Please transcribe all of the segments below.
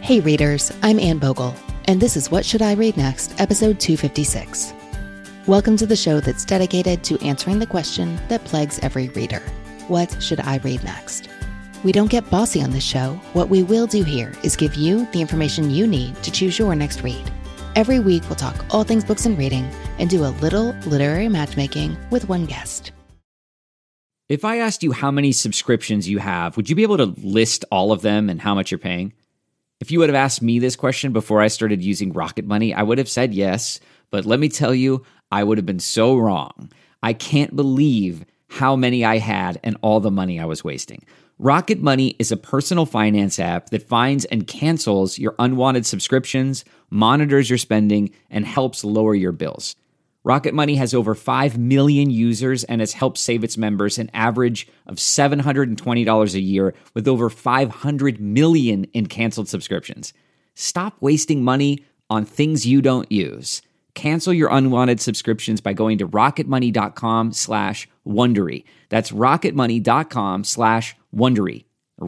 Hey readers, I'm Anne Bogle, and this is What Should I Read Next, episode 256. Welcome to the show that's dedicated to answering the question that plagues every reader. What should I read next? We don't get bossy on this show. What we will do here is give you the information you need to choose your next read. Every week we'll talk all things books and reading and do a little literary matchmaking with one guest. If I asked you how many subscriptions you have, would you be able to list all of them and how much you're paying? If you would have asked me this question before I started using Rocket Money, I would have said yes, but let me tell you, I would have been so wrong. I can't believe how many I had and all the money I was wasting. Rocket Money is a personal finance app that finds and cancels your unwanted subscriptions, monitors your spending, and helps lower your bills. Rocket Money has over 5 million users and has helped save its members an average of $720 a year with over 500 million in canceled subscriptions. Stop wasting money on things you don't use. Cancel your unwanted subscriptions by going to rocketmoney.com/Wondery. That's rocketmoney.com/Wondery.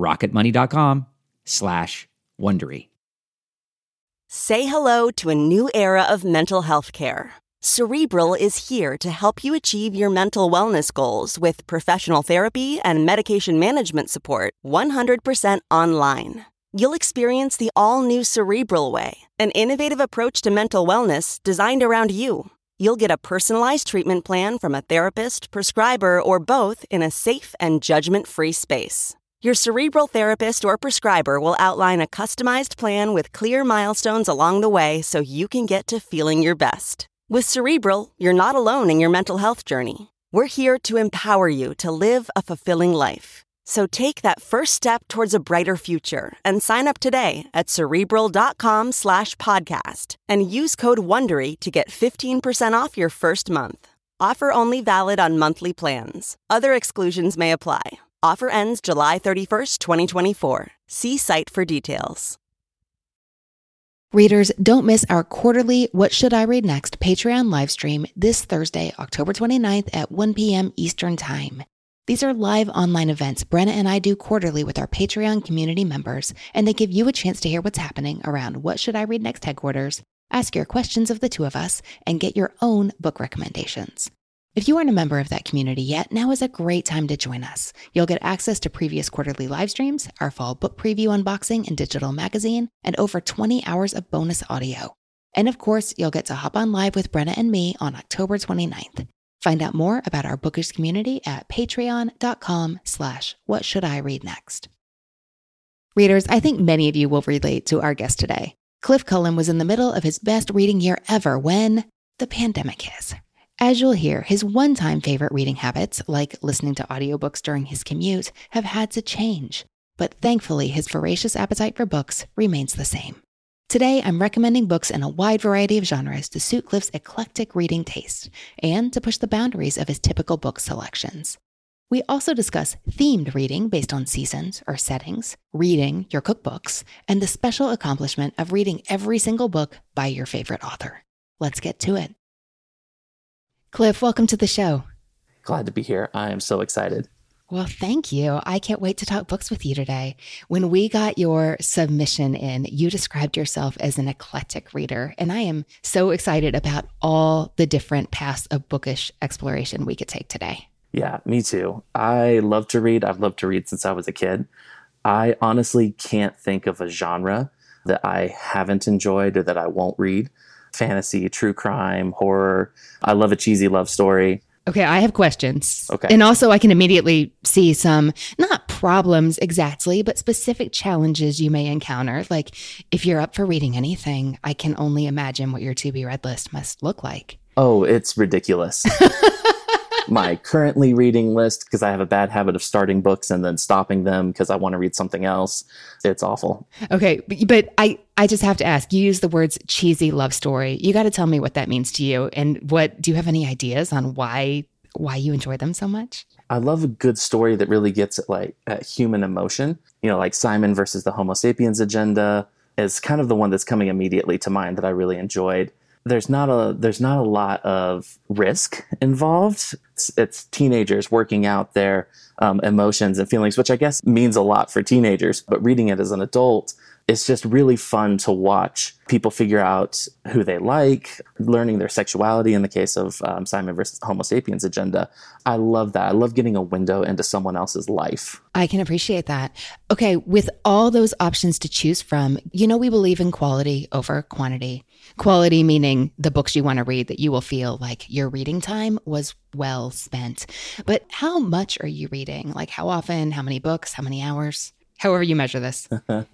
rocketmoney.com/Wondery. Say hello to a new era of mental health care. Cerebral is here to help you achieve your mental wellness goals with professional therapy and medication management support 100% online. You'll experience the all-new Cerebral Way, an innovative approach to mental wellness designed around you. You'll get a personalized treatment plan from a therapist, prescriber, or both in a safe and judgment-free space. Your Cerebral therapist or prescriber will outline a customized plan with clear milestones along the way so you can get to feeling your best. With Cerebral, you're not alone in your mental health journey. We're here to empower you to live a fulfilling life. So take that first step towards a brighter future and sign up today at Cerebral.com/podcast and use code WONDERY to get 15% off your first month. Offer only valid on monthly plans. Other exclusions may apply. Offer ends July 31st, 2024. See site for details. Readers, don't miss our quarterly What Should I Read Next Patreon livestream this Thursday, October 29th at 1 p.m. Eastern Time. These are live online events Brenna and I do quarterly with our Patreon community members, and they give you a chance to hear what's happening around What Should I Read Next headquarters, ask your questions of the two of us, and get your own book recommendations. If you aren't a member of that community yet, now is a great time to join us. You'll get access to previous quarterly live streams, our fall book preview unboxing and digital magazine, and over 20 hours of bonus audio. And of course, you'll get to hop on live with Brenna and me on October 29th. Find out more about our bookish community at patreon.com/whatshouldireadnext. Readers, I think many of you will relate to our guest today. Cliff Cullen was in the middle of his best reading year ever when the pandemic hit. As you'll hear, his one-time favorite reading habits, like listening to audiobooks during his commute, have had to change. But thankfully, his voracious appetite for books remains the same. Today, I'm recommending books in a wide variety of genres to suit Cliff's eclectic reading taste and to push the boundaries of his typical book selections. We also discuss themed reading based on seasons or settings, reading your cookbooks, and the special accomplishment of reading every single book by your favorite author. Let's get to it. Cliff, welcome to the show. Glad to be here. I am so excited. Well, thank you. I can't wait to talk books with you today. When we got your submission in, you described yourself as an eclectic reader, and I am so excited about all the different paths of bookish exploration we could take today. Yeah, me too. I love to read. I've loved to read since I was a kid. I honestly can't think of a genre that I haven't enjoyed or that I won't read. Fantasy, true crime, horror. I love a cheesy love story. Okay, I have questions. Okay. And also I can immediately see some, not problems exactly, but specific challenges you may encounter. Like if you're up for reading anything, I can only imagine what your to-be-read list must look like. Oh, it's ridiculous. My currently reading list, because I have a bad habit of starting books and then stopping them because I want to read something else. It's awful. Okay, but I just have to ask, you use the words cheesy love story. You got to tell me what that means to you. And do you have any ideas on why you enjoy them so much? I love a good story that really gets at human emotion. You know, like Simon versus the Homo sapiens agenda is kind of the one that's coming immediately to mind that I really enjoyed. There's not a lot of risk involved. It's teenagers working out their emotions and feelings, which I guess means a lot for teenagers. But reading it as an adult, It's just really fun to watch people figure out who they like, learning their sexuality in the case of Simon versus Homo sapiens agenda. I love that. I love getting a window into someone else's life. I can appreciate that. Okay, with all those options to choose from, you know, we believe in quality over quantity. Quality meaning the books you want to read that you will feel like your reading time was well spent. But how much are you reading? Like how often, how many books, how many hours? However you measure this.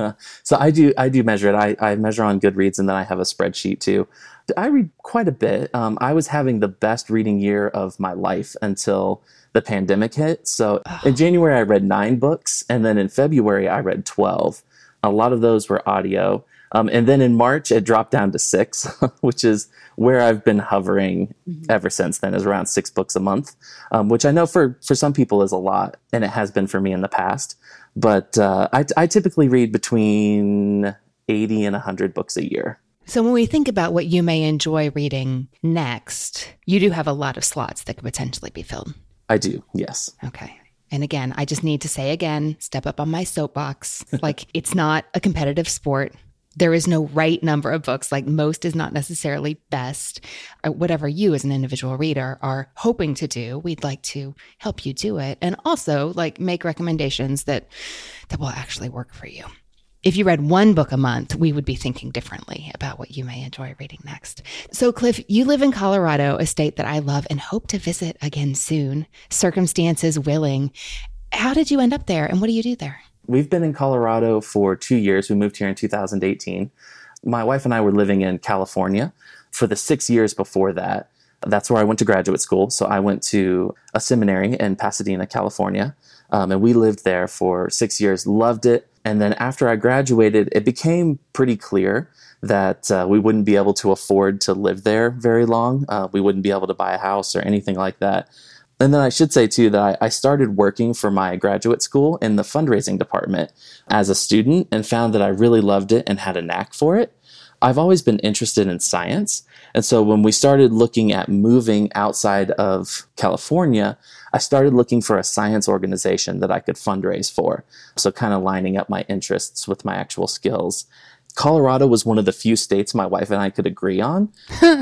So I do measure it. I measure on Goodreads, and then I have a spreadsheet too. I read quite a bit. I was having the best reading year of my life until the pandemic hit. So in January, I read 9 books. And then in February, I read 12. A lot of those were audio. And then in March, it dropped down to 6, which is where I've been hovering ever since then, is around 6 books a month, which I know for some people is a lot, and it has been for me in the past. But I typically read between 80 and 100 books a year. So when we think about what you may enjoy reading next, you do have a lot of slots that could potentially be filled. I do, yes. Okay. And again, I just need to say again, step up on my soapbox. Like, it's not a competitive sport. There is no right number of books. Like, most is not necessarily best. Whatever you as an individual reader are hoping to do, we'd like to help you do it. And also like make recommendations that will actually work for you. If you read 1 book a month, we would be thinking differently about what you may enjoy reading next. So Cliff, you live in Colorado, a state that I love and hope to visit again soon, circumstances willing. How did you end up there, and what do you do there? We've been in Colorado for 2 years. We moved here in 2018. My wife and I were living in California for the 6 years before that. That's where I went to graduate school. So I went to a seminary in Pasadena, California, and we lived there for 6 years, loved it. And then after I graduated, it became pretty clear that we wouldn't be able to afford to live there very long. We wouldn't be able to buy a house or anything like that. And then I should say, too, that I started working for my graduate school in the fundraising department as a student and found that I really loved it and had a knack for it. I've always been interested in science. And so when we started looking at moving outside of California, I started looking for a science organization that I could fundraise for. So kind of lining up my interests with my actual skills. Colorado was one of the few states my wife and I could agree on.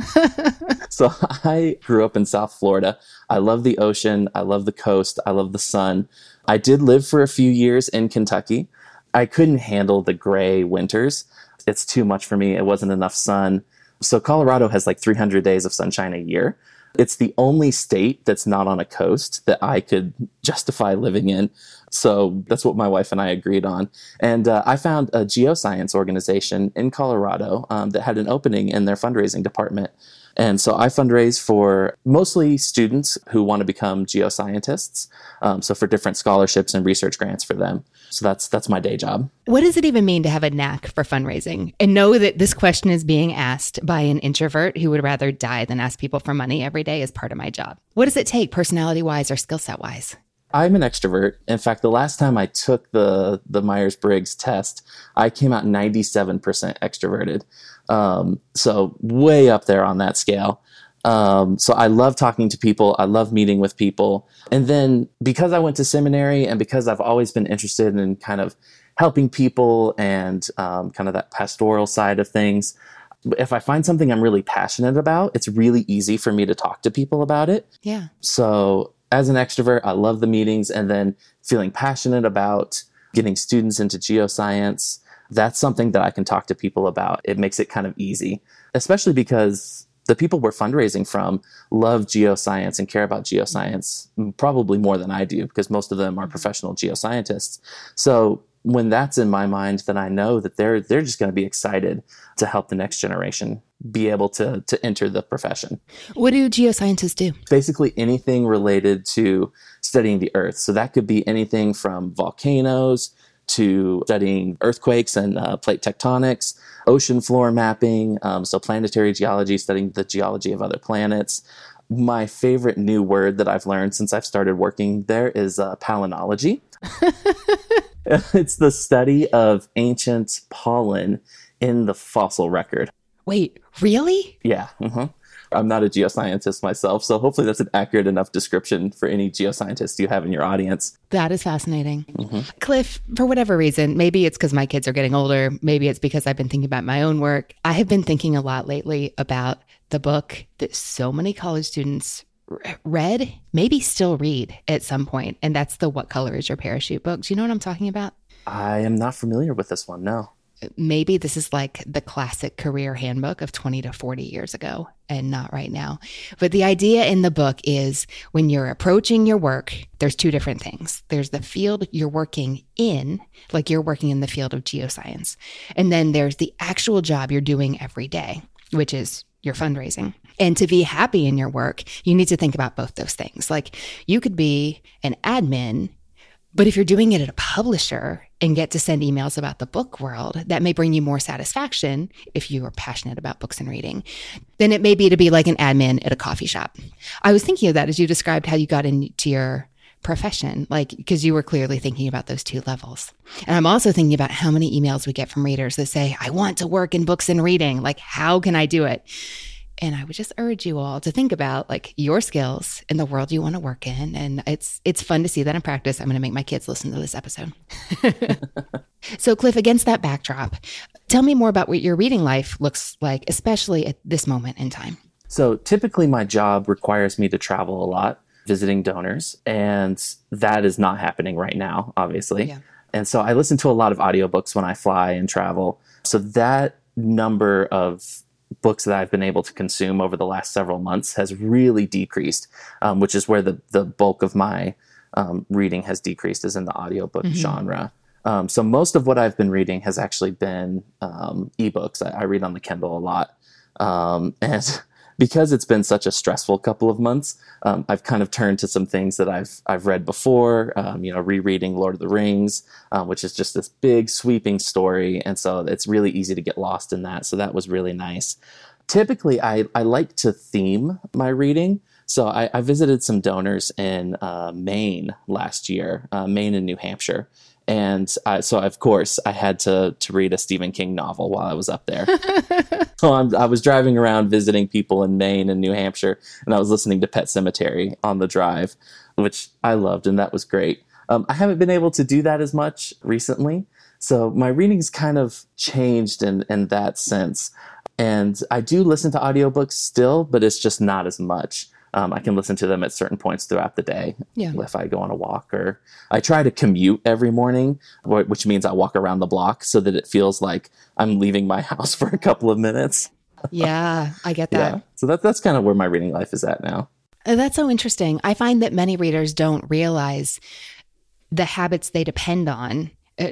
So I grew up in South Florida. I love the ocean. I love the coast. I love the sun. I did live for a few years in Kentucky. I couldn't handle the gray winters. It's too much for me. It wasn't enough sun. So Colorado has like 300 days of sunshine a year. It's the only state that's not on a coast that I could justify living in. So that's what my wife and I agreed on. And I found a geoscience organization in Colorado that had an opening in their fundraising department. And so I fundraise for mostly students who want to become geoscientists. So for different scholarships and research grants for them. So that's my day job. What does it even mean to have a knack for fundraising? And know that this question is being asked by an introvert who would rather die than ask people for money every day as part of my job. What does it take personality-wise or skill set-wise? I'm an extrovert. In fact, the last time I took the Myers-Briggs test, I came out 97% extroverted. So way up there on that scale. So I love talking to people. I love meeting with people. And then because I went to seminary and because I've always been interested in kind of helping people and kind of that pastoral side of things, if I find something I'm really passionate about, it's really easy for me to talk to people about it. Yeah. So as an extrovert, I love the meetings, and then feeling passionate about getting students into geoscience. That's something that I can talk to people about. It makes it kind of easy, especially because the people we're fundraising from love geoscience and care about geoscience probably more than I do, because most of them are professional geoscientists. So when that's in my mind, then I know that they're just going to be excited to help the next generation be able to enter the profession. What do geoscientists do? Basically anything related to studying the Earth. So that could be anything from volcanoes to studying earthquakes and plate tectonics, ocean floor mapping, so planetary geology, studying the geology of other planets. My favorite new word that I've learned since I've started working there is palynology. It's the study of ancient pollen in the fossil record. Wait, really? Yeah. Mm-hmm. I'm not a geoscientist myself, so hopefully that's an accurate enough description for any geoscientists you have in your audience. That is fascinating. Cliff, for whatever reason, maybe it's because my kids are getting older, maybe it's because I've been thinking about my own work. I have been thinking a lot lately about the book that so many college students read, maybe still read at some point, and that's the What Color Is Your Parachute book. Do you know what I'm talking about? I am not familiar with this one, no. Maybe this is like the classic career handbook of 20 to 40 years ago and not right now. But the idea in the book is when you're approaching your work, there's two different things. There's the field you're working in, like you're working in the field of geoscience. And then there's the actual job you're doing every day, which is your fundraising. And to be happy in your work, you need to think about both those things. Like you could be an admin, but if you're doing it at a publisher and get to send emails about the book world, that may bring you more satisfaction if you are passionate about books and reading than it may be to be like an admin at a coffee shop. I was thinking of that as you described how you got into your profession, like, because you were clearly thinking about those two levels. And I'm also thinking about how many emails we get from readers that say, I want to work in books and reading. Like, how can I do it? And I would just urge you all to think about like your skills in the world you want to work in. And it's fun to see that in practice. I'm going to make my kids listen to this episode. So Cliff, against that backdrop, tell me more about what your reading life looks like, especially at this moment in time. So typically my job requires me to travel a lot, visiting donors, and that is not happening right now, obviously. Yeah. And so I listen to a lot of audiobooks when I fly and travel. So that number of books that I've been able to consume over the last several months has really decreased, which is where the bulk of my reading has decreased, is in the audiobook genre. So most of what I've been reading has actually been ebooks. I read on the Kindle a lot. And because it's been such a stressful couple of months, I've kind of turned to some things that I've read before, rereading Lord of the Rings, which is just this big sweeping story. And so it's really easy to get lost in that. So that was really nice. Typically, I like to theme my reading. So I visited some donors in Maine last year, Maine and New Hampshire. And so, of course, I had to read a Stephen King novel while I was up there. So I was driving around visiting people in Maine and New Hampshire, and I was listening to Pet Sematary on the drive, which I loved, and that was great. I haven't been able to do that as much recently, so my reading's kind of changed in that sense. And I do listen to audiobooks still, but it's just not as much. I can listen to them at certain points throughout the day. Yeah. If I go on a walk, or I try to commute every morning, which means I walk around the block so that it feels like I'm leaving my house for a couple of minutes. Yeah, I get that. Yeah. So that's kind of where my reading life is at now. That's so interesting. I find that many readers don't realize the habits they depend on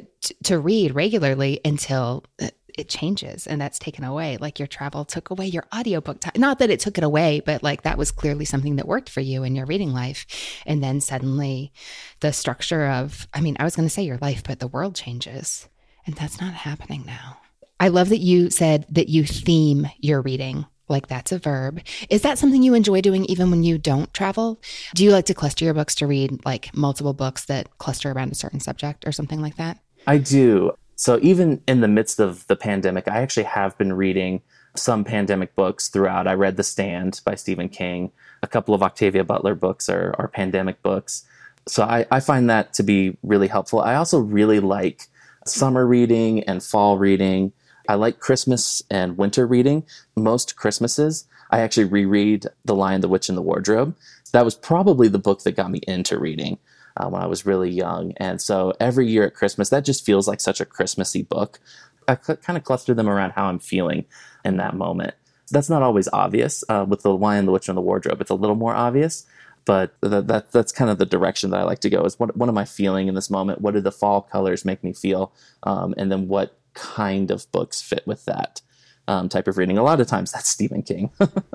to read regularly until it changes and that's taken away. Like your travel took away your audiobook time. Not that it took it away, but like that was clearly something that worked for you in your reading life. And then suddenly the structure of, I was going to say your life, but the world changes and that's not happening now. I love that you said that you theme your reading. Like that's a verb. Is that something you enjoy doing even when you don't travel? Do you like to cluster your books to read like multiple books that cluster around a certain subject or something like that? I do. So even in the midst of the pandemic, I actually have been reading some pandemic books throughout. I read The Stand by Stephen King. A couple of Octavia Butler books are pandemic books. So I find that to be really helpful. I also really like summer reading and fall reading. I like Christmas and winter reading. Most Christmases, I actually reread The Lion, the Witch, and the Wardrobe. That was probably the book that got me into reading when I was really young. And so every year at Christmas, that just feels like such a Christmassy book. I kind of cluster them around how I'm feeling in that moment. That's not always obvious. With The Lion, the Witch, and the Wardrobe, it's a little more obvious. But that's kind of the direction that I like to go, is what am I feeling in this moment? What do the fall colors make me feel? And then what kind of books fit with that type of reading? A lot of times that's Stephen King.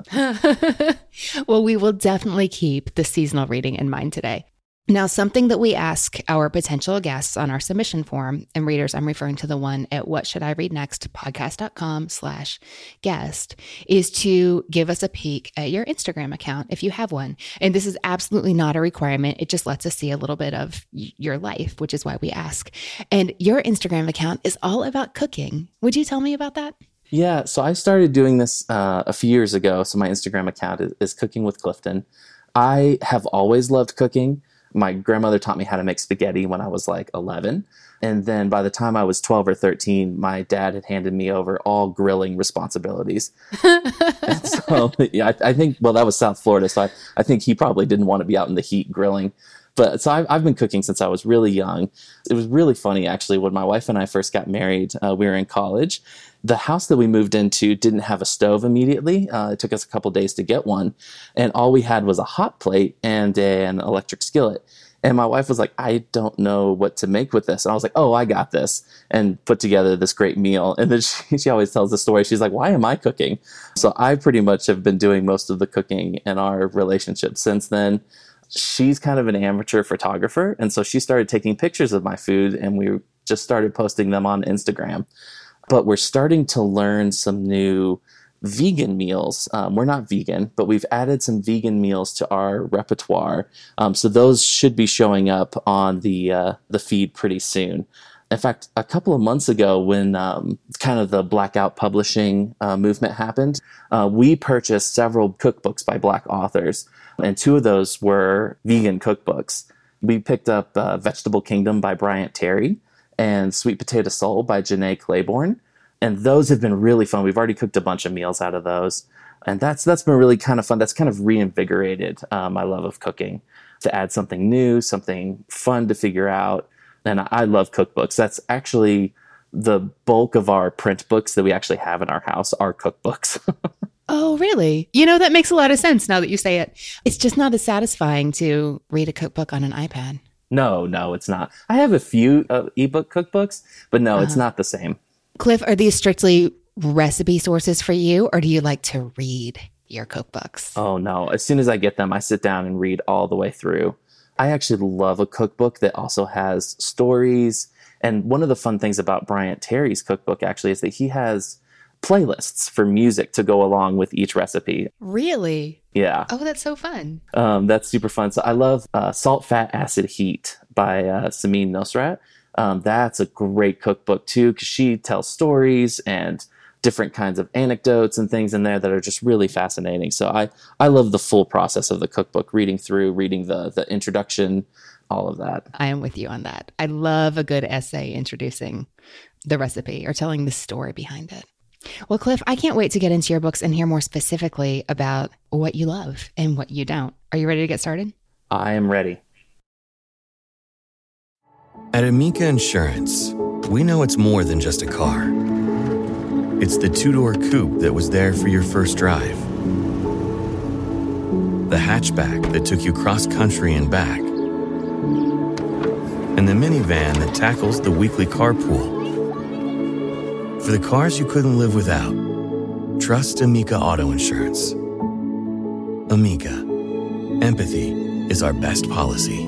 Well, we will definitely keep the seasonal reading in mind today. Now, something that we ask our potential guests on our submission form, and readers, I'm referring to the one at whatshouldireadnext.podcast.com/guest, is to give us a peek at your Instagram account if you have one. And this is absolutely not a requirement. It just lets us see a little bit of your life, which is why we ask. And your Instagram account is all about cooking. Would you tell me about that? Yeah, so I started doing this a few years ago. So my Instagram account is Cooking with Clifton. I have always loved cooking. My grandmother taught me how to make spaghetti when I was like 11. And then by the time I was 12 or 13, my dad had handed me over all grilling responsibilities. And so, yeah, I think, well, that was South Florida. So I think he probably didn't want to be out in the heat grilling. But so I've been cooking since I was really young. It was really funny, actually, when my wife and I first got married, we were in college. The house that we moved into didn't have a stove immediately. It took us a couple days to get one. And all we had was a hot plate and an electric skillet. And my wife was like, I don't know what to make with this. And I was like, oh, I got this, and put together this great meal. And then she always tells the story. She's like, why am I cooking? So I pretty much have been doing most of the cooking in our relationship since then. She's kind of an amateur photographer. And so she started taking pictures of my food, and we just started posting them on Instagram. But we're starting to learn some new vegan meals. We're not vegan, but we've added some vegan meals to our repertoire. So those should be showing up on the feed pretty soon. In fact, a couple of months ago, when kind of the Blackout publishing movement happened, we purchased several cookbooks by Black authors, and two of those were vegan cookbooks. We picked up Vegetable Kingdom by Bryant Terry and Sweet Potato Soul by Janae Claiborne. And those have been really fun. We've already cooked a bunch of meals out of those. And that's been really kind of fun. That's kind of reinvigorated my love of cooking, to add something new, something fun to figure out. And I love cookbooks. That's actually the bulk of our print books that we actually have in our house are cookbooks. Oh, really? You know, that makes a lot of sense now that you say it. It's just not as satisfying to read a cookbook on an iPad. No, it's not. I have a few ebook cookbooks, but no, it's not the same. Cliff, are these strictly recipe sources for you, or do you like to read your cookbooks? Oh, no. As soon as I get them, I sit down and read all the way through. I actually love a cookbook that also has stories. And one of the fun things about Bryant Terry's cookbook actually is that he has playlists for music to go along with each recipe. Really? Yeah. Oh, that's so fun. That's super fun. So I love Salt, Fat, Acid, Heat by Samin Nosrat. That's a great cookbook too, because she tells stories and different kinds of anecdotes and things in there that are just really fascinating. So I love the full process of the cookbook, reading the introduction, all of that. I am with you on that. I love a good essay introducing the recipe or telling the story behind it. Well, Cliff, I can't wait to get into your books and hear more specifically about what you love and what you don't. Are you ready to get started? I am ready. At Amica Insurance, we know it's more than just a car. It's the two-door coupe that was there for your first drive, the hatchback that took you cross-country and back, and the minivan that tackles the weekly carpool. For the cars you couldn't live without, trust Amica Auto Insurance. Amica. Empathy is our best policy.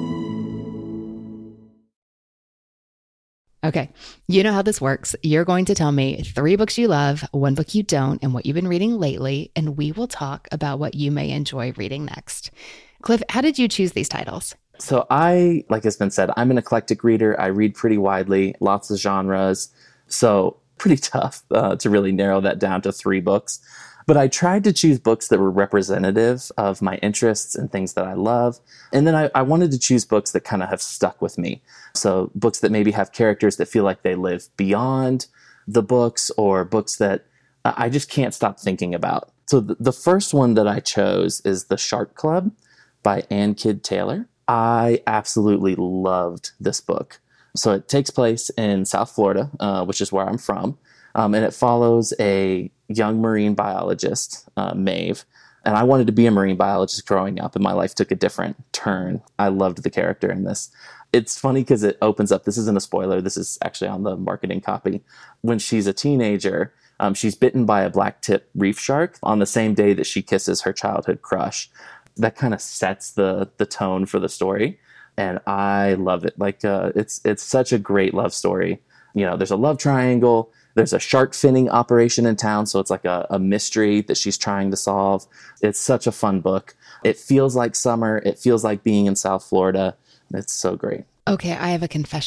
Okay, you know how this works. You're going to tell me 3 books you love, 1 book you don't, and what you've been reading lately, and we will talk about what you may enjoy reading next. Cliff, how did you choose these titles? So like has been said, I'm an eclectic reader. I read pretty widely, lots of genres. So pretty tough to really narrow that down to 3 books. But I tried to choose books that were representative of my interests and things that I love. And then I wanted to choose books that kind of have stuck with me. So books that maybe have characters that feel like they live beyond the books, or books that I just can't stop thinking about. So the first one that I chose is The Shark Club by Ann Kidd Taylor. I absolutely loved this book. So it takes place in South Florida, which is where I'm from. And it follows a young marine biologist, Maeve. And I wanted to be a marine biologist growing up, and my life took a different turn. I loved the character in this. It's funny because it opens up, this isn't a spoiler, this is actually on the marketing copy. When she's a teenager, she's bitten by a black-tip reef shark on the same day that she kisses her childhood crush. That kind of sets the tone for the story. And I love it. Like, it's such a great love story. You know, there's a love triangle. There's a shark finning operation in town, so it's like a mystery that she's trying to solve. It's such a fun book. It feels like summer. It feels like being in South Florida. It's so great. Okay, I have a confession.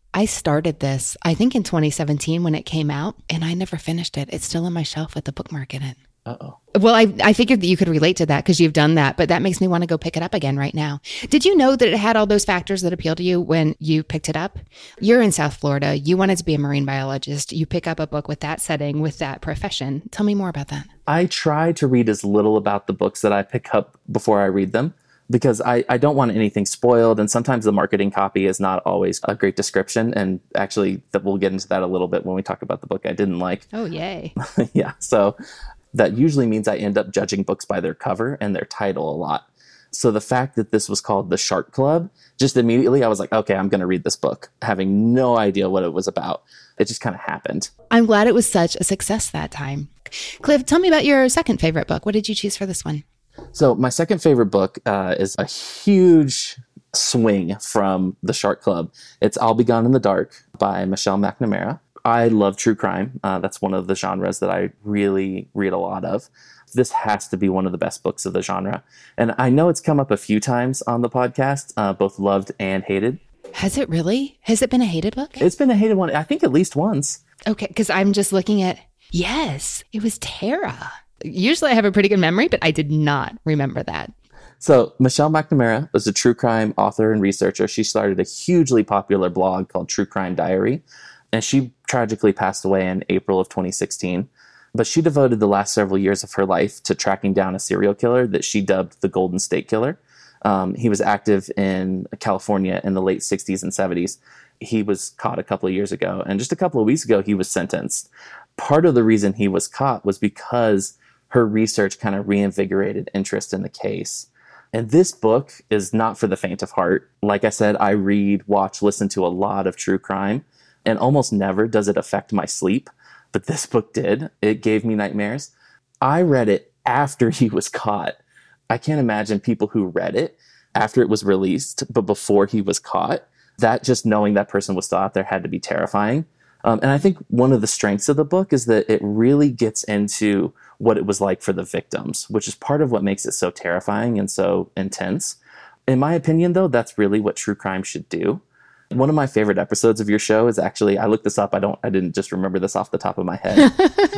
I started this, I think in 2017 when it came out, and I never finished it. It's still on my shelf with the bookmark in it. Uh-oh. Well, I figured that you could relate to that because you've done that, but that makes me want to go pick it up again right now. Did you know that it had all those factors that appeal to you when you picked it up? You're in South Florida. You wanted to be a marine biologist. You pick up a book with that setting, with that profession. Tell me more about that. I try to read as little about the books that I pick up before I read them, because I don't want anything spoiled. And sometimes the marketing copy is not always a great description. And actually, we'll get into that a little bit when we talk about the book I didn't like. Oh, yay. Yeah. So that usually means I end up judging books by their cover and their title a lot. So the fact that this was called The Shark Club, just immediately I was like, okay, I'm going to read this book, having no idea what it was about. It just kind of happened. I'm glad it was such a success that time. Cliff, tell me about your second favorite book. What did you choose for this one? So my second favorite book is a huge swing from The Shark Club. It's I'll Be Gone in the Dark by Michelle McNamara. I love true crime. That's one of the genres that I really read a lot of. This has to be one of the best books of the genre. And I know it's come up a few times on the podcast, both loved and hated. Has it really? Has it been a hated book? It's been a hated one, I think at least once. Okay, because I'm just looking at, yes, it was Tara. Usually I have a pretty good memory, but I did not remember that. So Michelle McNamara was a true crime author and researcher. She started a hugely popular blog called True Crime Diary, and she tragically passed away in April of 2016. But she devoted the last several years of her life to tracking down a serial killer that she dubbed the Golden State Killer. He was active in California in the late 60s and 70s. He was caught a couple of years ago, and just a couple of weeks ago, he was sentenced. Part of the reason he was caught was because her research kind of reinvigorated interest in the case. And this book is not for the faint of heart. Like I said, I read, watch, listen to a lot of true crime, and almost never does it affect my sleep. But this book did. It gave me nightmares. I read it after he was caught. I can't imagine people who read it after it was released, but before he was caught. That just knowing that person was still out there had to be terrifying. And I think one of the strengths of the book is that it really gets into what it was like for the victims, which is part of what makes it so terrifying and so intense. In my opinion, though, that's really what true crime should do. One of my favorite episodes of your show is actually, I looked this up. I didn't just remember this off the top of my head,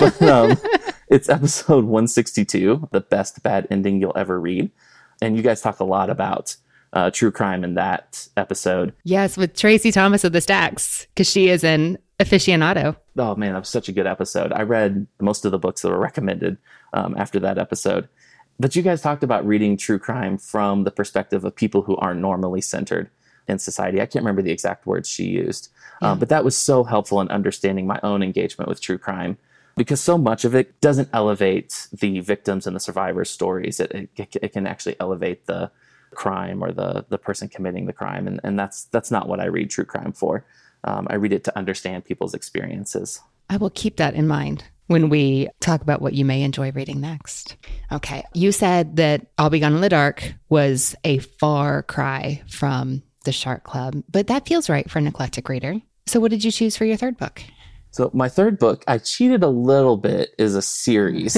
but it's episode 162, The Best Bad Ending You'll Ever Read. And you guys talk a lot about true crime in that episode. Yes, with Tracy Thomas of the Stacks, because she is an aficionado. Oh man, that was such a good episode. I read most of the books that were recommended after that episode. But you guys talked about reading true crime from the perspective of people who aren't normally centered in society. I can't remember the exact words she used, but that was so helpful in understanding my own engagement with true crime, because so much of it doesn't elevate the victims and the survivors' stories. It can actually elevate the crime or the person committing the crime, and that's not what I read true crime for. I read it to understand people's experiences. I will keep that in mind when we talk about what you may enjoy reading next. Okay, you said that I'll Be Gone in the Dark was a far cry from The Shark Club, but that feels right for an eclectic reader. So what did you choose for your third book? So my third book, I cheated a little bit, is a series.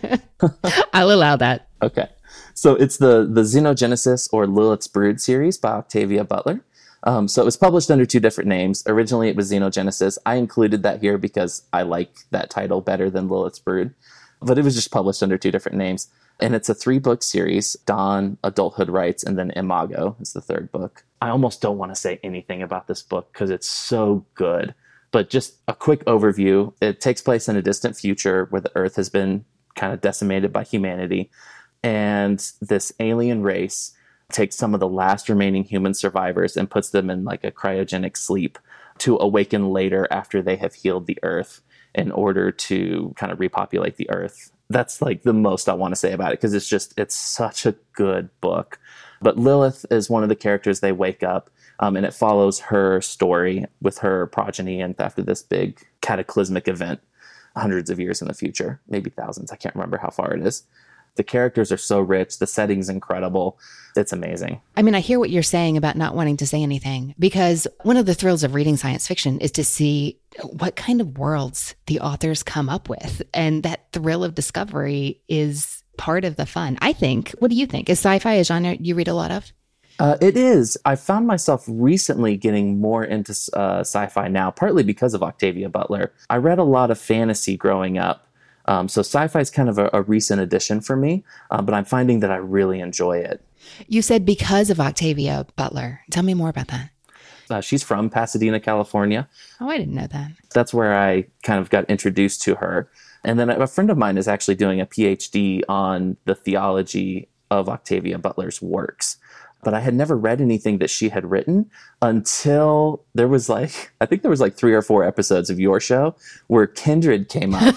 I'll allow that. Okay. So it's the Xenogenesis or Lilith's Brood series by Octavia Butler. So it was published under two different names. Originally, it was Xenogenesis. I included that here because I like that title better than Lilith's Brood. But it was just published under two different names. And it's a 3-book series, Dawn, Adulthood Rights, and then Imago is the third book. I almost don't want to say anything about this book because it's so good. But just a quick overview. It takes place in a distant future where the Earth has been kind of decimated by humanity. And this alien race takes some of the last remaining human survivors and puts them in like a cryogenic sleep to awaken later after they have healed the Earth in order to kind of repopulate the Earth. That's like the most I want to say about it because it's such a good book. But Lilith is one of the characters. They wake up and it follows her story with her progeny and after this big cataclysmic event hundreds of years in the future, maybe thousands. I can't remember how far it is. The characters are so rich. The setting's incredible. It's amazing. I mean, I hear what you're saying about not wanting to say anything because one of the thrills of reading science fiction is to see what kind of worlds the authors come up with. And that thrill of discovery is part of the fun, I think. What do you think? Is sci-fi a genre you read a lot of? It is. I found myself recently getting more into sci-fi now, partly because of Octavia Butler. I read a lot of fantasy growing up. So sci-fi is kind of a recent addition for me, but I'm finding that I really enjoy it. You said because of Octavia Butler. Tell me more about that. She's from Pasadena, California. Oh, I didn't know that. That's where I kind of got introduced to her. And then a friend of mine is actually doing a PhD on the theology of Octavia Butler's works. But I had never read anything that she had written until there was I think there was 3 or 4 episodes of your show where Kindred came up.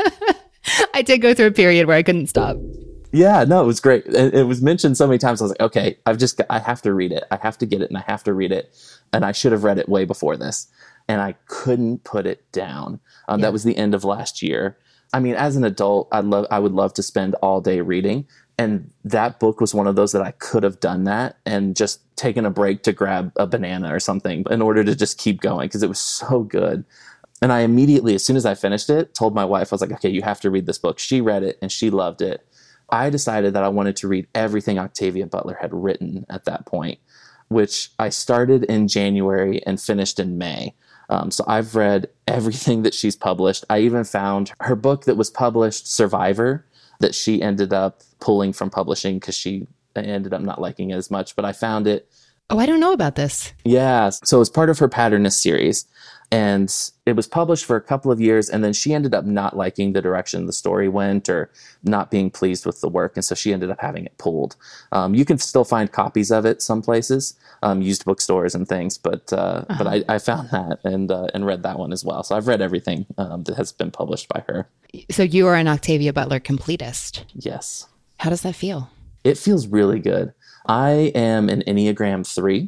I did go through a period where I couldn't stop. Yeah, no, it was great. It was mentioned so many times. I was like, okay, I have to read it. I have to get it and I have to read it. And I should have read it way before this. And I couldn't put it down. That was the end of last year. I mean, as an adult, I would love to spend all day reading. And that book was one of those that I could have done that and just taken a break to grab a banana or something in order to just keep going because it was so good. And I immediately, as soon as I finished it, told my wife, I was like, okay, you have to read this book. She read it and she loved it. I decided that I wanted to read everything Octavia Butler had written at that point, which I started in January and finished in May. So I've read everything that she's published. I even found her book that was published, Survivor, that she ended up pulling from publishing because she ended up not liking it as much. But I found it. Oh, I don't know about this. Yeah. So it was part of her Patternist series. And it was published for a couple of years. And then she ended up not liking the direction the story went or not being pleased with the work. And so she ended up having it pulled. You can still find copies of it some places, used bookstores and things. But I found that and read that one as well. So I've read everything that has been published by her. So you are an Octavia Butler completist. Yes. How does that feel? It feels really good. I am an Enneagram 3.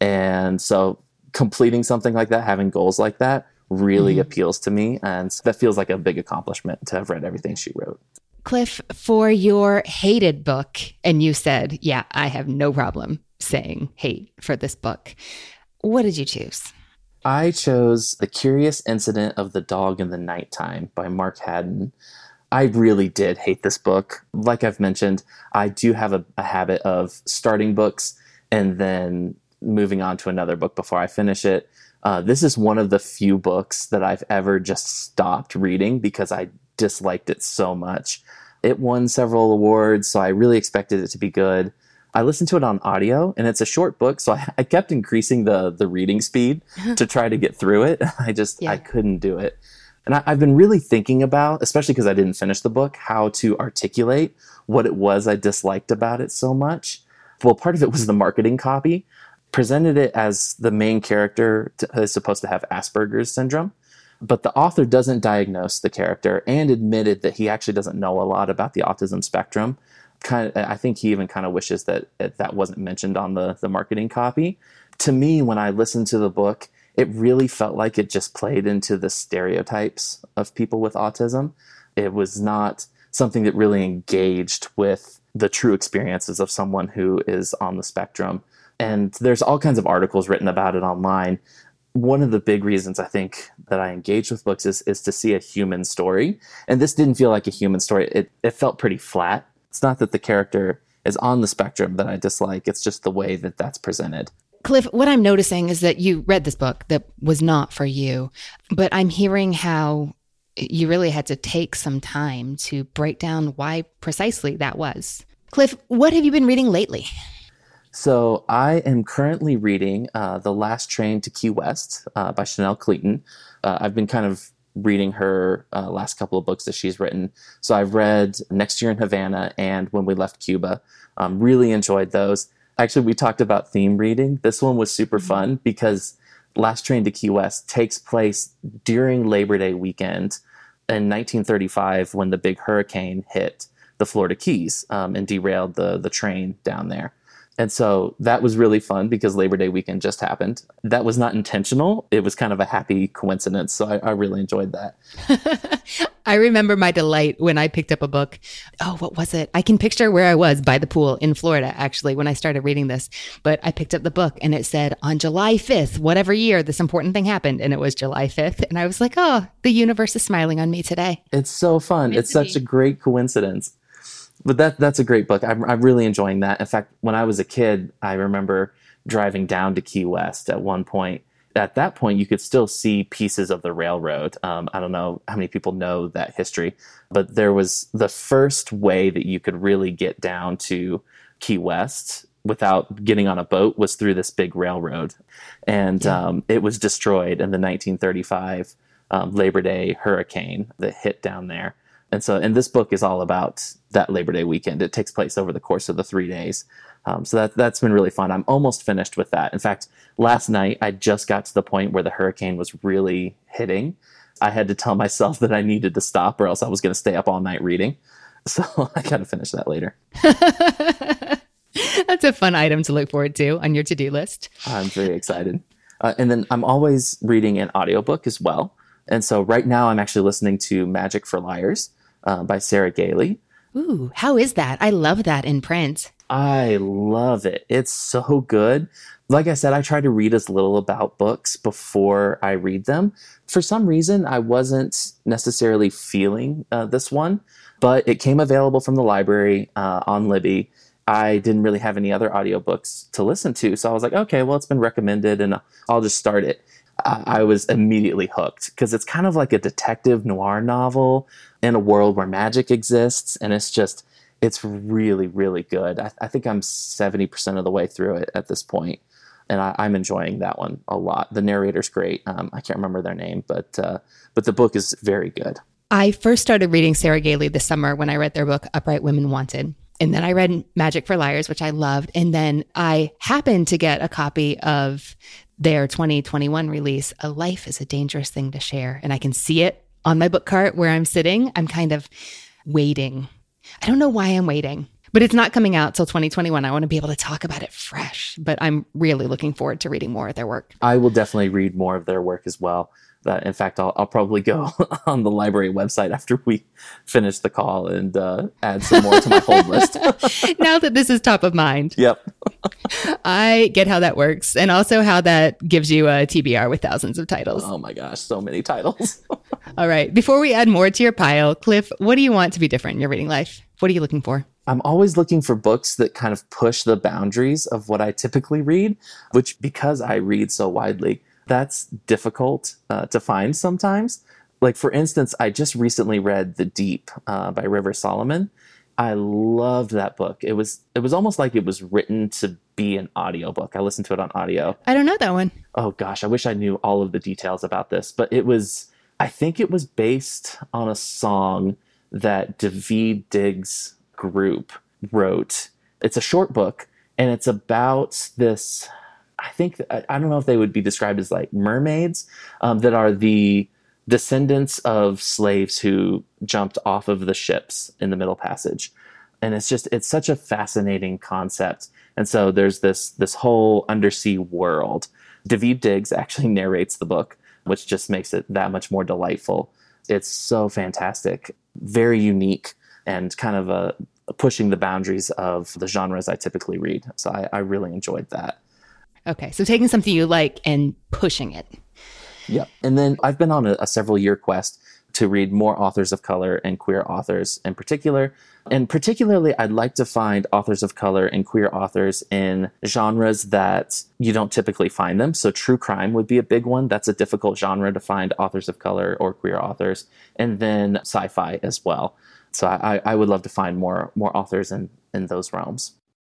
And so completing something like that, having goals like that really appeals to me. And that feels like a big accomplishment to have read everything she wrote. Cliff, for your hated book, and you said, yeah, I have no problem saying hate for this book. What did you choose? I chose The Curious Incident of the Dog in the Nighttime by Mark Haddon. I really did hate this book. Like I've mentioned, I do have a habit of starting books and then moving on to another book before I finish it. This is one of the few books that I've ever just stopped reading because I disliked it so much. It won several awards, so I really expected it to be good. I listened to it on audio, and it's a short book, so I kept increasing the reading speed to try to get through it. I couldn't do it. And I've been really thinking about, especially because I didn't finish the book, how to articulate what it was I disliked about it so much. Well, part of it was the marketing copy. Presented it as the main character is supposed to have Asperger's syndrome, but the author doesn't diagnose the character and admitted that he actually doesn't know a lot about the autism spectrum. I think he even kind of wishes that that wasn't mentioned on the marketing copy. To me, when I listened to the book, it really felt like it just played into the stereotypes of people with autism. It was not something that really engaged with the true experiences of someone who is on the spectrum. And there's all kinds of articles written about it online. One of the big reasons I think that I engage with books is to see a human story. And this didn't feel like a human story. It felt pretty flat. It's not that the character is on the spectrum that I dislike. It's just the way that that's presented. Cliff, what I'm noticing is that you read this book that was not for you, but I'm hearing how you really had to take some time to break down why precisely that was. Cliff, what have you been reading lately? So I am currently reading The Last Train to Key West by Chanel Cleeton. I've been kind of reading her last couple of books that she's written. So I've read Next Year in Havana and When We Left Cuba. Really enjoyed those. Actually, we talked about theme reading. This one was super fun because Last Train to Key West takes place during Labor Day weekend in 1935 when the big hurricane hit the Florida Keys and derailed the train down there. And so that was really fun because Labor Day weekend just happened. That was not intentional. It was kind of a happy coincidence. So I really enjoyed that. I remember my delight when I picked up a book. Oh, what was it? I can picture where I was by the pool in Florida, actually, when I started reading this. But I picked up the book and it said, on July 5th, whatever year, this important thing happened. And it was July 5th. And I was like, oh, the universe is smiling on me today. It's so fun. It's such a great coincidence. But that's a great book. I'm really enjoying that. In fact, when I was a kid, I remember driving down to Key West at one point. At that point, you could still see pieces of the railroad. I don't know how many people know that history, but there was the first way that you could really get down to Key West without getting on a boat was through this big railroad. And it was destroyed in the 1935 Labor Day hurricane that hit down there. And this book is all about that Labor Day weekend. It takes place over the course of the 3 days. So that's been really fun. I'm almost finished with that. In fact, last night, I just got to the point where the hurricane was really hitting. I had to tell myself that I needed to stop or else I was going to stay up all night reading. So I got to finish that later. That's a fun item to look forward to on your to-do list. I'm very excited. And then I'm always reading an audiobook as well. And so right now I'm actually listening to Magic for Liars by Sarah Gailey. Ooh, how is that? I love that in print. I love it. It's so good. Like I said, I try to read as little about books before I read them. For some reason, I wasn't necessarily feeling this one, but it came available from the library on Libby. I didn't really have any other audiobooks to listen to. So I was like, okay, well, it's been recommended and I'll just start it. I was immediately hooked because it's kind of like a detective noir novel in a world where magic exists. And it's really, really good. I think I'm 70% of the way through it at this point, and I'm enjoying that one a lot. The narrator's great. I can't remember their name, but the book is very good. I first started reading Sarah Gailey this summer when I read their book, Upright Women Wanted. And then I read Magic for Liars, which I loved. And then I happened to get a copy of their 2021 release, A Life is a Dangerous Thing to Share. And I can see it on my book cart where I'm sitting. I'm kind of waiting. I don't know why I'm waiting, but it's not coming out till 2021. I want to be able to talk about it fresh, but I'm really looking forward to reading more of their work. I will definitely read more of their work as well. In fact, I'll probably go on the library website after we finish the call and add some more to my hold list. Now that this is top of mind. Yep. I get how that works, and also how that gives you a TBR with thousands of titles. Oh my gosh, so many titles. All right. Before we add more to your pile, Cliff, what do you want to be different in your reading life? What are you looking for? I'm always looking for books that kind of push the boundaries of what I typically read, which because I read so widely, that's difficult to find sometimes. Like, for instance, I just recently read The Deep by River Solomon. I loved that book. It was almost like it was written to be an audiobook. I listened to it on audio. I don't know that one. Oh gosh, I wish I knew all of the details about this, but I think it was based on a song that Daveed Diggs group wrote. It's a short book, and it's about this, I don't know if they would be described as like mermaids that are the descendants of slaves who jumped off of the ships in the Middle Passage. And it's such a fascinating concept. And so there's this whole undersea world. Daveed Diggs actually narrates the book, which just makes it that much more delightful. It's so fantastic, very unique, and kind of pushing the boundaries of the genres I typically read. So I really enjoyed that. Okay, so taking something you like and pushing it. Yep. And then I've been on a several-year quest to read more authors of color and queer authors in particular. And particularly, I'd like to find authors of color and queer authors in genres that you don't typically find them. So true crime would be a big one. That's a difficult genre to find authors of color or queer authors. And then sci-fi as well. So I would love to find more authors in those realms.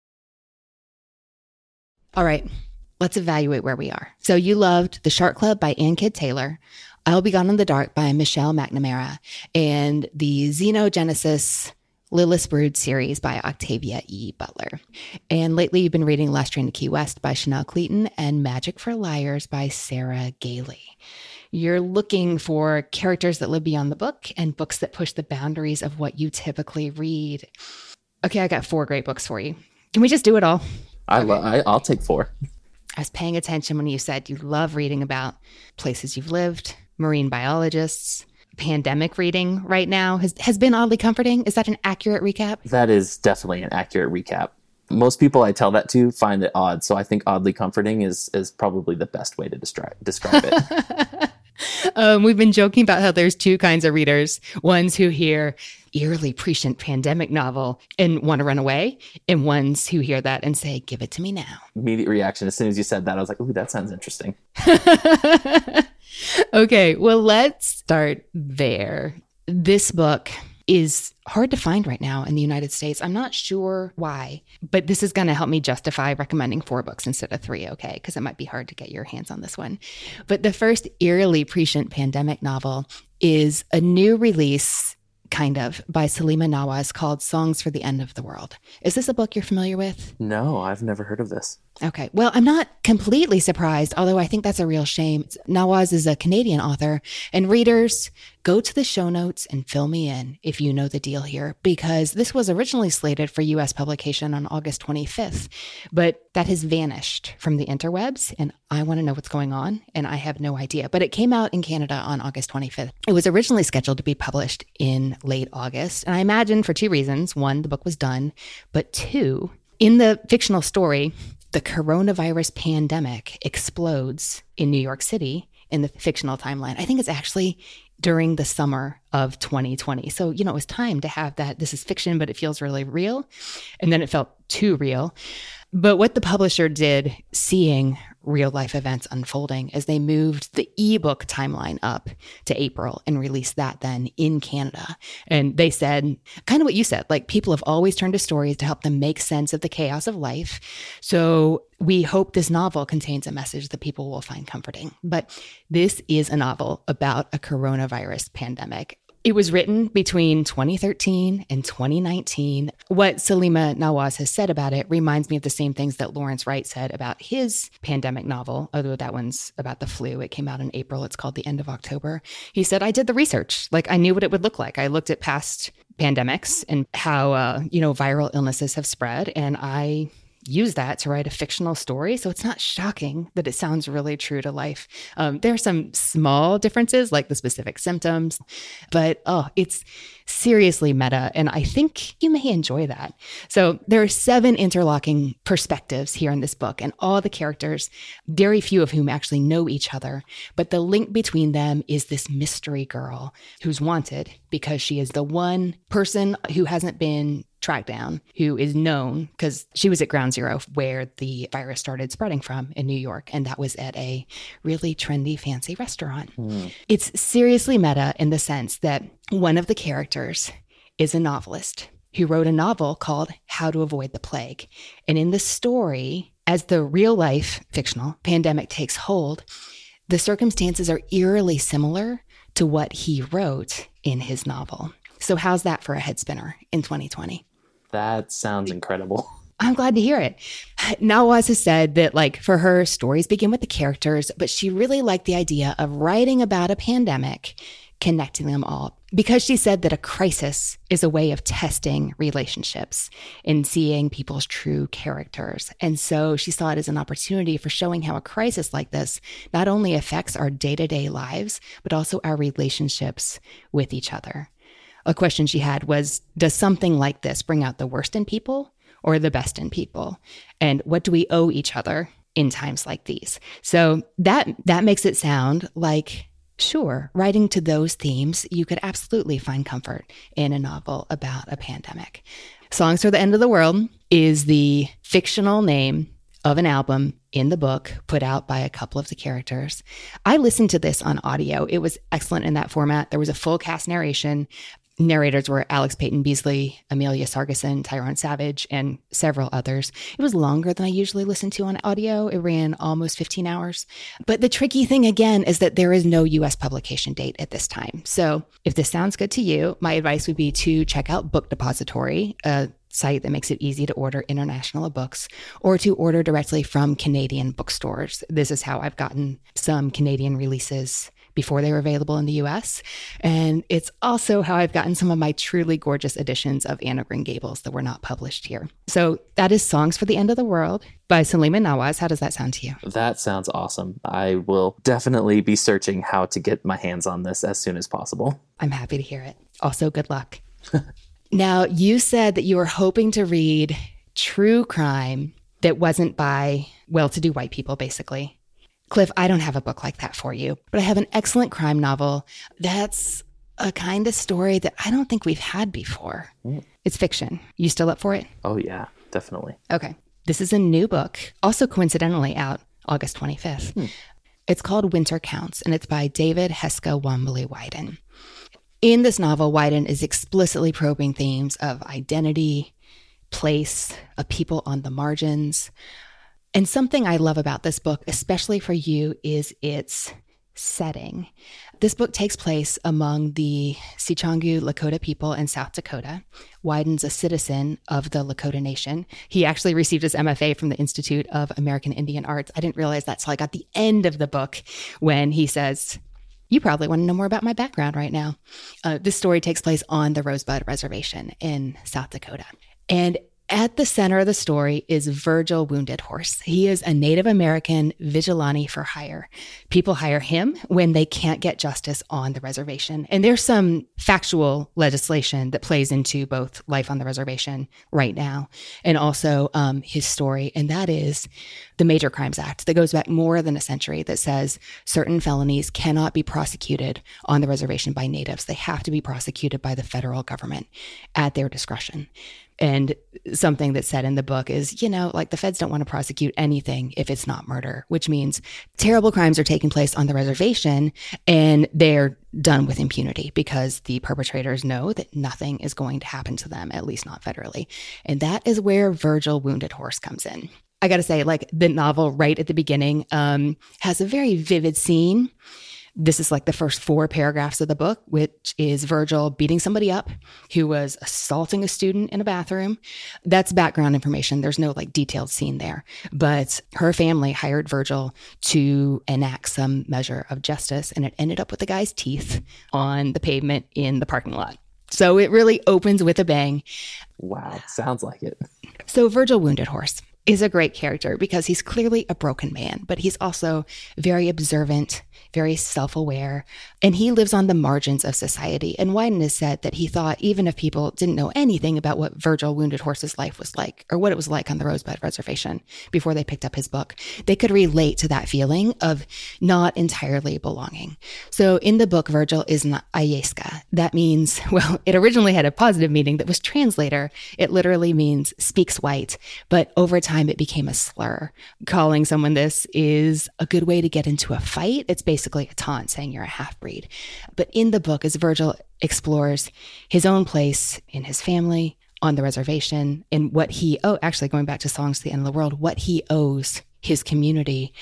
All right. Let's evaluate where we are. So you loved The Shark Club by Ann Kidd Taylor, I'll Be Gone in the Dark by Michelle McNamara, and the Xenogenesis Lilith's Brood series by Octavia E. Butler. And lately you've been reading Last Train to Key West by Chanel Cleeton and Magic for Liars by Sarah Gailey. You're looking for characters that live beyond the book and books that push the boundaries of what you typically read. Okay, I got 4 great books for you. Can we just do it all? I'll take 4. I was paying attention when you said you love reading about places you've lived, marine biologists. Pandemic reading right now has been oddly comforting. Is that an accurate recap? That is definitely an accurate recap. Most people I tell that to find it odd, so I think oddly comforting is probably the best way to describe it. We've been joking about how there's two kinds of readers. Ones who hear eerily prescient pandemic novel and want to run away, and ones who hear that and say, give it to me now. Immediate reaction. As soon as you said that, I was like, ooh, that sounds interesting. Okay, well, let's start there. This book is hard to find right now in the United States. I'm not sure why, but this is going to help me justify recommending 4 books instead of 3, okay? Because it might be hard to get your hands on this one. But the first eerily prescient pandemic novel is a new release, kind of, by Salima Nawaz called Songs for the End of the World. Is this a book you're familiar with? No, I've never heard of this. Okay. Well, I'm not completely surprised, although I think that's a real shame. Nawaz is a Canadian author, and readers, go to the show notes and fill me in if you know the deal here, because this was originally slated for U.S. publication on August 25th, but that has vanished from the interwebs, and I want to know what's going on, and I have no idea. But it came out in Canada on August 25th. It was originally scheduled to be published in late August, and I imagine for 2 reasons. 1, the book was done, but 2, in the fictional story, the coronavirus pandemic explodes in New York City in the fictional timeline. I think it's actually during the summer of 2020. So, it was time to have that. This is fiction, but it feels really real. And then it felt too real. But what the publisher did, seeing real life events unfolding, is they moved the ebook timeline up to April and released that then in Canada. And they said, kind of what you said, like, people have always turned to stories to help them make sense of the chaos of life. So we hope this novel contains a message that people will find comforting. But this is a novel about a coronavirus pandemic. It was written between 2013 and 2019. What Salima Nawaz has said about it reminds me of the same things that Lawrence Wright said about his pandemic novel, although that one's about the flu. It came out in April. It's called The End of October. He said, I did the research. Like, I knew what it would look like. I looked at past pandemics and how, viral illnesses have spread, and I use that to write a fictional story. So it's not shocking that it sounds really true to life. There are some small differences, like the specific symptoms, but it's seriously meta. And I think you may enjoy that. So there are 7 interlocking perspectives here in this book, and all the characters, very few of whom actually know each other. But the link between them is this mystery girl who's wanted because she is the one person who hasn't been tracked down, who is known because she was at ground zero where the virus started spreading from in New York. And that was at a really trendy, fancy restaurant. It's seriously meta in the sense that one of the characters is a novelist who wrote a novel called How to Avoid the Plague. And in the story, as the real life fictional pandemic takes hold, the circumstances are eerily similar to what he wrote in his novel. So how's that for a head spinner in 2020? That sounds incredible. I'm glad to hear it. Nawaz has said that, like, for her, stories begin with the characters, but she really liked the idea of writing about a pandemic, connecting them all, because she said that a crisis is a way of testing relationships and seeing people's true characters. And so she saw it as an opportunity for showing how a crisis like this not only affects our day-to-day lives, but also our relationships with each other. A question she had was, does something like this bring out the worst in people or the best in people? And what do we owe each other in times like these? So that makes it sound like, sure, writing to those themes, you could absolutely find comfort in a novel about a pandemic. Songs for the End of the World is the fictional name of an album in the book put out by a couple of the characters. I listened to this on audio. It was excellent in that format. There was a full cast narration. Narrators were Alex Peyton Beasley, Amelia Sargeson, Tyrone Savage, and several others. It was longer than I usually listen to on audio. It ran almost 15 hours. But the tricky thing, again, is that there is no U.S. publication date at this time. So if this sounds good to you, my advice would be to check out Book Depository, a site that makes it easy to order international books, or to order directly from Canadian bookstores. This is how I've gotten some Canadian releases before they were available in the US. And it's also how I've gotten some of my truly gorgeous editions of Anne of Green Gables that were not published here. So that is Songs for the End of the World by Salima Nawaz. How does that sound to you? That sounds awesome. I will definitely be searching how to get my hands on this as soon as possible. I'm happy to hear it. Also, good luck. Now, you said that you were hoping to read true crime that wasn't by well-to-do white people, basically. Cliff, I don't have a book like that for you, but I have an excellent crime novel that's a kind of story that I don't think we've had before. It's fiction. You still up for it? Oh, yeah, definitely. Okay. This is a new book, also coincidentally out August 25th. It's called Winter Counts, and it's by David Heska Wombley Wyden. In this novel, Wyden is explicitly probing themes of identity, place, of people on the margins. And something I love about this book, especially for you, is its setting. This book takes place among the Sicangu Lakota people in South Dakota. Wyden's a citizen of the Lakota Nation. He actually received his MFA from the Institute of American Indian Arts. I didn't realize that till I got the end of the book when he says, you probably want to know more about my background right now. This story takes place on the Rosebud Reservation in South Dakota. And at the center of the story is Virgil Wounded Horse. He is a Native American vigilante for hire. People hire him when they can't get justice on the reservation. And there's some factual legislation that plays into both life on the reservation right now and also his story. And that is the Major Crimes Act that goes back more than a century that says certain felonies cannot be prosecuted on the reservation by natives. They have to be prosecuted by the federal government at their discretion. And something that's said in the book is, like the feds don't want to prosecute anything if it's not murder, which means terrible crimes are taking place on the reservation and they're done with impunity because the perpetrators know that nothing is going to happen to them, at least not federally. And that is where Virgil Wounded Horse comes in. I got to say, like the novel right at the beginning has a very vivid scene. This is like the first 4 paragraphs of the book, which is Virgil beating somebody up who was assaulting a student in a bathroom. That's background information. There's no like detailed scene there. But her family hired Virgil to enact some measure of justice, and it ended up with the guy's teeth on the pavement in the parking lot. So it really opens with a bang. Wow, sounds like it. So Virgil Wounded Horse is a great character because he's clearly a broken man, but he's also very observant, very self-aware, and he lives on the margins of society. And Wyden has said that he thought even if people didn't know anything about what Virgil Wounded Horse's life was like or what it was like on the Rosebud Reservation before they picked up his book, they could relate to that feeling of not entirely belonging. So in the book, Virgil is an Ayeska. That means, well, it originally had a positive meaning that was translator. It literally means speaks white, but over time it became a slur. Calling someone this is a good way to get into a fight. It's basically a taunt saying you're a half-breed. But in the book, as Virgil explores his own place in his family, on the reservation, and what he, actually going back to Songs to the End of the World, what he owes his community,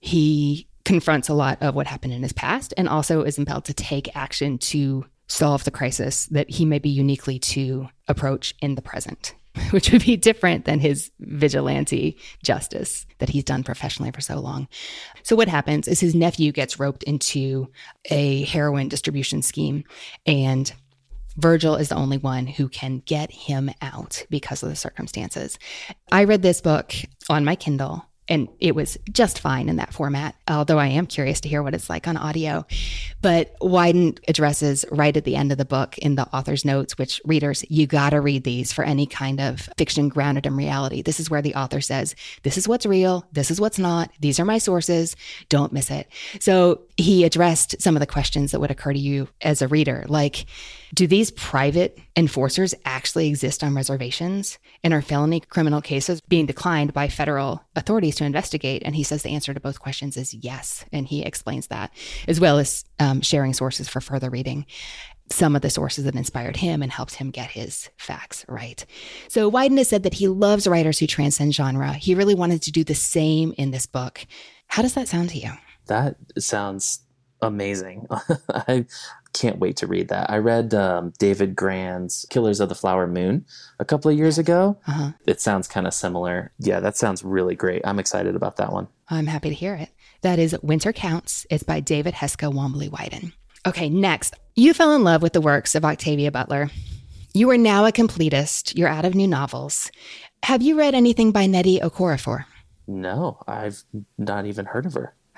he confronts a lot of what happened in his past and also is impelled to take action to solve the crisis that he may be uniquely to approach in the present, which would be different than his vigilante justice that he's done professionally for so long. So what happens is his nephew gets roped into a heroin distribution scheme, and Virgil is the only one who can get him out because of the circumstances. I read this book on my Kindle, and it was just fine in that format, although I am curious to hear what it's like on audio. But Wyden addresses right at the end of the book in the author's notes, which readers, you got to read these for any kind of fiction grounded in reality. This is where the author says, this is what's real, this is what's not, these are my sources, don't miss it. So he addressed some of the questions that would occur to you as a reader, like, do these private enforcers actually exist on reservations? And are felony criminal cases being declined by federal authorities to investigate? And he says the answer to both questions is yes. And he explains that, as well as sharing sources for further reading. Some of the sources that inspired him and helped him get his facts right. So Wyden has said that he loves writers who transcend genre. He really wanted to do the same in this book. How does that sound to you? That sounds amazing. I can't wait to read that. I read David Grann's Killers of the Flower Moon a couple of years ago. Uh-huh. It sounds kind of similar. Yeah, that sounds really great. I'm excited about that one. I'm happy to hear it. That is Winter Counts. It's by David Heska Wombley Wyden. Okay, next. You fell in love with the works of Octavia Butler. You are now a completist. You're out of new novels. Have you read anything by Nnedi Okorafor? No, I've not even heard of her.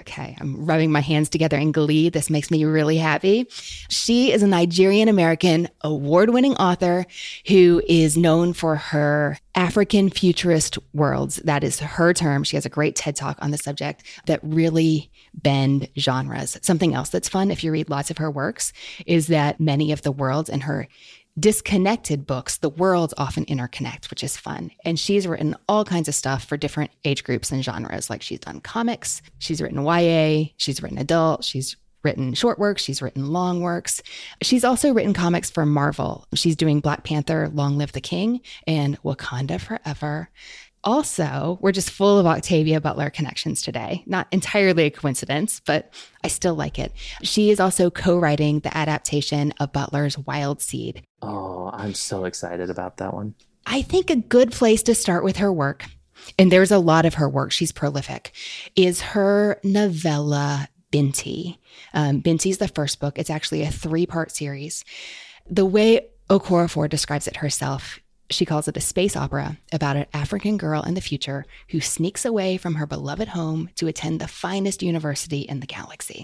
Okay, I'm rubbing my hands together in glee. This makes me really happy. She is a Nigerian-American award-winning author who is known for her African futurist worlds. That is her term. She has a great TED Talk on the subject that really bend genres. Something else that's fun if you read lots of her works is that many of the worlds in her disconnected books, the worlds often interconnect, which is fun. And she's written all kinds of stuff for different age groups and genres. Like she's done comics, she's written YA, she's written adult, she's written short works, she's written long works. She's also written comics for Marvel. She's doing Black Panther, Long Live the King, and Wakanda Forever. Also, we're just full of Octavia Butler connections today. Not entirely a coincidence, but I still like it. She is also co-writing the adaptation of Butler's Wild Seed. Oh, I'm so excited about that one. I think a good place to start with her work, and there's a lot of her work, she's prolific, is her novella Binti. Binti's the first book. It's actually a 3-part series. The way Okorafor describes it herself, she calls it a space opera about an African girl in the future who sneaks away from her beloved home to attend the finest university in the galaxy.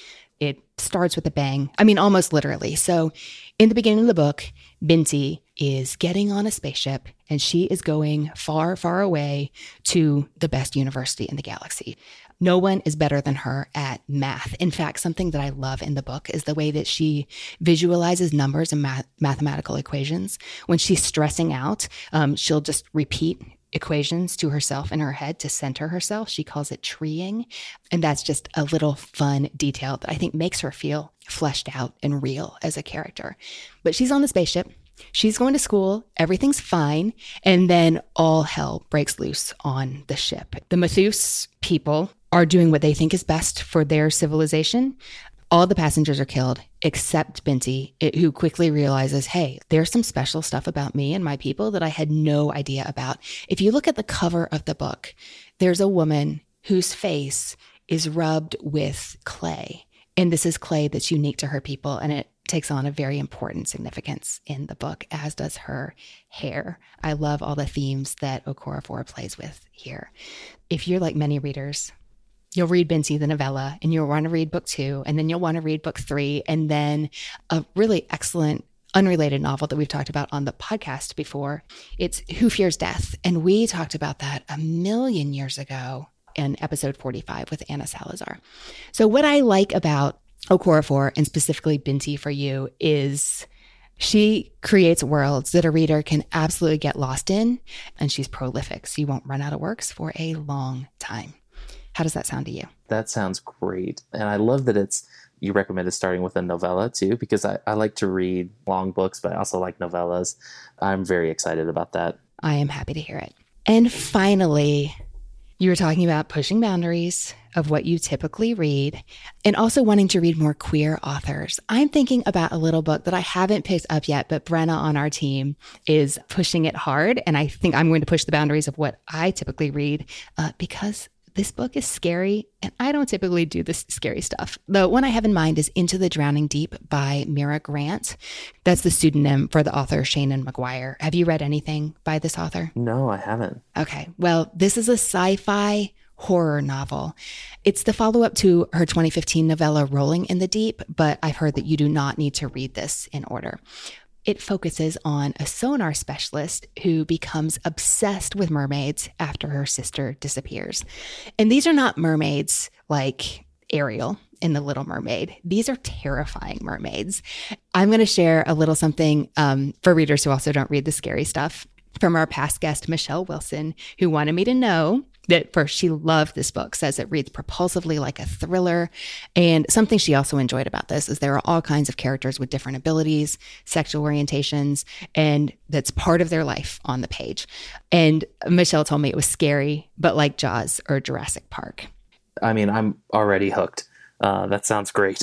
It starts with a bang. I mean, almost literally. So in the beginning of the book, Binti is getting on a spaceship and she is going far, far away to the best university in the galaxy. No one is better than her at math. In fact, something that I love in the book is the way that she visualizes numbers and mathematical equations. When she's stressing out, she'll just repeat equations to herself in her head to center herself. She calls it treeing. And that's just a little fun detail that I think makes her feel fleshed out and real as a character. But she's on the spaceship. She's going to school, everything's fine, and then all hell breaks loose on the ship. The Mathus people are doing what they think is best for their civilization. All the passengers are killed except Binti, who quickly realizes, hey, there's some special stuff about me and my people that I had no idea about. If you look at the cover of the book, there's a woman whose face is rubbed with clay. And this is clay that's unique to her people, and it takes on a very important significance in the book, as does her hair. I love all the themes that Okorafor plays with here. If you're like many readers, you'll read Binti, the novella, and you'll want to read book 2, and then you'll want to read book 3, and then a really excellent unrelated novel that we've talked about on the podcast before. It's Who Fears Death, and we talked about that a million years ago in episode 45 with Anna Salazar. So what I like about Okorafor, and specifically Binti for you, is she creates worlds that a reader can absolutely get lost in, and she's prolific, so you won't run out of works for a long time. How does that sound to you? That sounds great. And I love that you recommended starting with a novella too, because I like to read long books, but I also like novellas. I'm very excited about that. I am happy to hear it. And finally, you were talking about pushing boundaries of what you typically read and also wanting to read more queer authors. I'm thinking about a little book that I haven't picked up yet, but Brenna on our team is pushing it hard. And I think I'm going to push the boundaries of what I typically read because this book is scary, and I don't typically do this scary stuff. The one I have in mind is Into the Drowning Deep by Mira Grant. That's the pseudonym for the author Shannon McGuire. Have you read anything by this author? No, I haven't. Okay. Well, this is a sci-fi horror novel. It's the follow-up to her 2015 novella Rolling in the Deep, but I've heard that you do not need to read this in order. It focuses on a sonar specialist who becomes obsessed with mermaids after her sister disappears. And these are not mermaids like Ariel in The Little Mermaid. These are terrifying mermaids. I'm going to share a little something for readers who also don't read the scary stuff from our past guest, Michelle Wilson, who wanted me to know that first, she loved this book, says it reads propulsively like a thriller. And something she also enjoyed about this is there are all kinds of characters with different abilities, sexual orientations, and that's part of their life on the page. And Michelle told me it was scary, but like Jaws or Jurassic Park. I mean, I'm already hooked. That sounds great.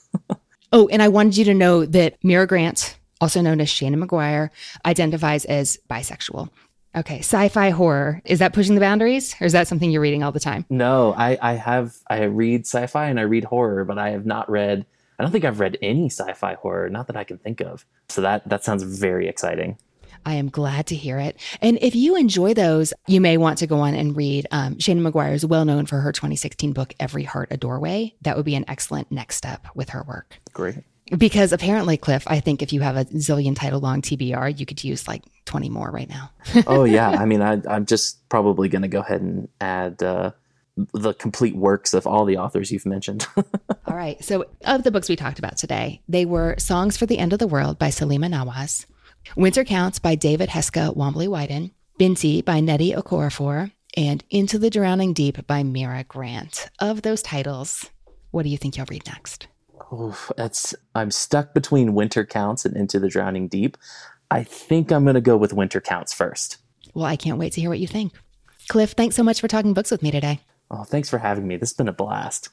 Oh, and I wanted you to know that Mira Grant, also known as Shannon McGuire, identifies as bisexual. Okay, sci-fi horror. Is that pushing the boundaries, or is that something you're reading all the time? No, I read sci-fi and I read horror, but I don't think I've read any sci-fi horror, not that I can think of. So that sounds very exciting. I am glad to hear it. And if you enjoy those, you may want to go on and read Shana Maguire is well known for her 2016 book, Every Heart a Doorway. That would be an excellent next step with her work. Great. Because apparently, Cliff, I think if you have a zillion title long TBR, you could use like 20 more right now. Oh, yeah. I mean, I'm just probably going to go ahead and add the complete works of all the authors you've mentioned. All right. So of the books we talked about today, they were Songs for the End of the World by Salima Nawaz, Winter Counts by David Heska Wambley-Wyden, Binti by Nnedi Okorafor, and Into the Drowning Deep by Mira Grant. Of those titles, what do you think you'll read next? Oof, I'm stuck between Winter Counts and Into the Drowning Deep. I think I'm going to go with Winter Counts first. Well, I can't wait to hear what you think. Cliff, thanks so much for talking books with me today. Oh, thanks for having me. This has been a blast.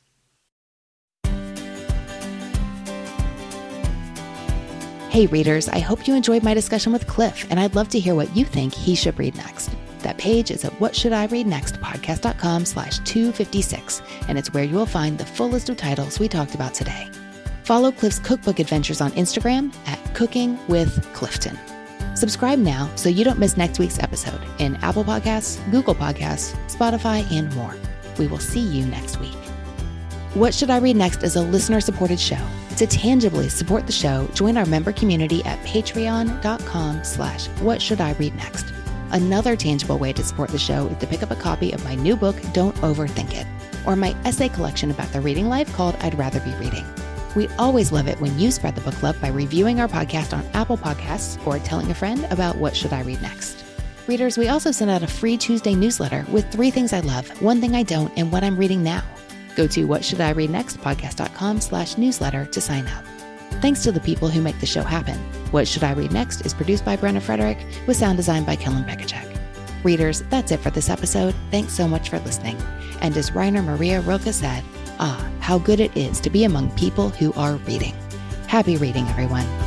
Hey readers, I hope you enjoyed my discussion with Cliff, and I'd love to hear what you think he should read next. That page is at whatshouldireadnextpodcast.com/256, and it's where you will find the full list of titles we talked about today. Follow Cliff's cookbook adventures on Instagram at Cooking with Clifton. Subscribe now so you don't miss next week's episode in Apple Podcasts, Google Podcasts, Spotify, and more. We will see you next week. What Should I Read Next is a listener-supported show. To tangibly support the show, join our member community at patreon.com/whatshouldireadnext. Another tangible way to support the show is to pick up a copy of my new book, Don't Overthink It, or my essay collection about the reading life called I'd Rather Be Reading. We always love it when you spread the book love by reviewing our podcast on Apple Podcasts or telling a friend about What Should I Read Next. Readers, we also send out a free Tuesday newsletter with 3 things I love, 1 thing I don't, and what I'm reading now. Go to whatshouldireadnextpodcast.com/newsletter to sign up. Thanks to the people who make the show happen. What Should I Read Next is produced by Brenna Frederick with sound design by Kellen Bekacek. Readers, that's it for this episode. Thanks so much for listening. And as Rainer Maria Rilke said, how good it is to be among people who are reading. Happy reading, everyone.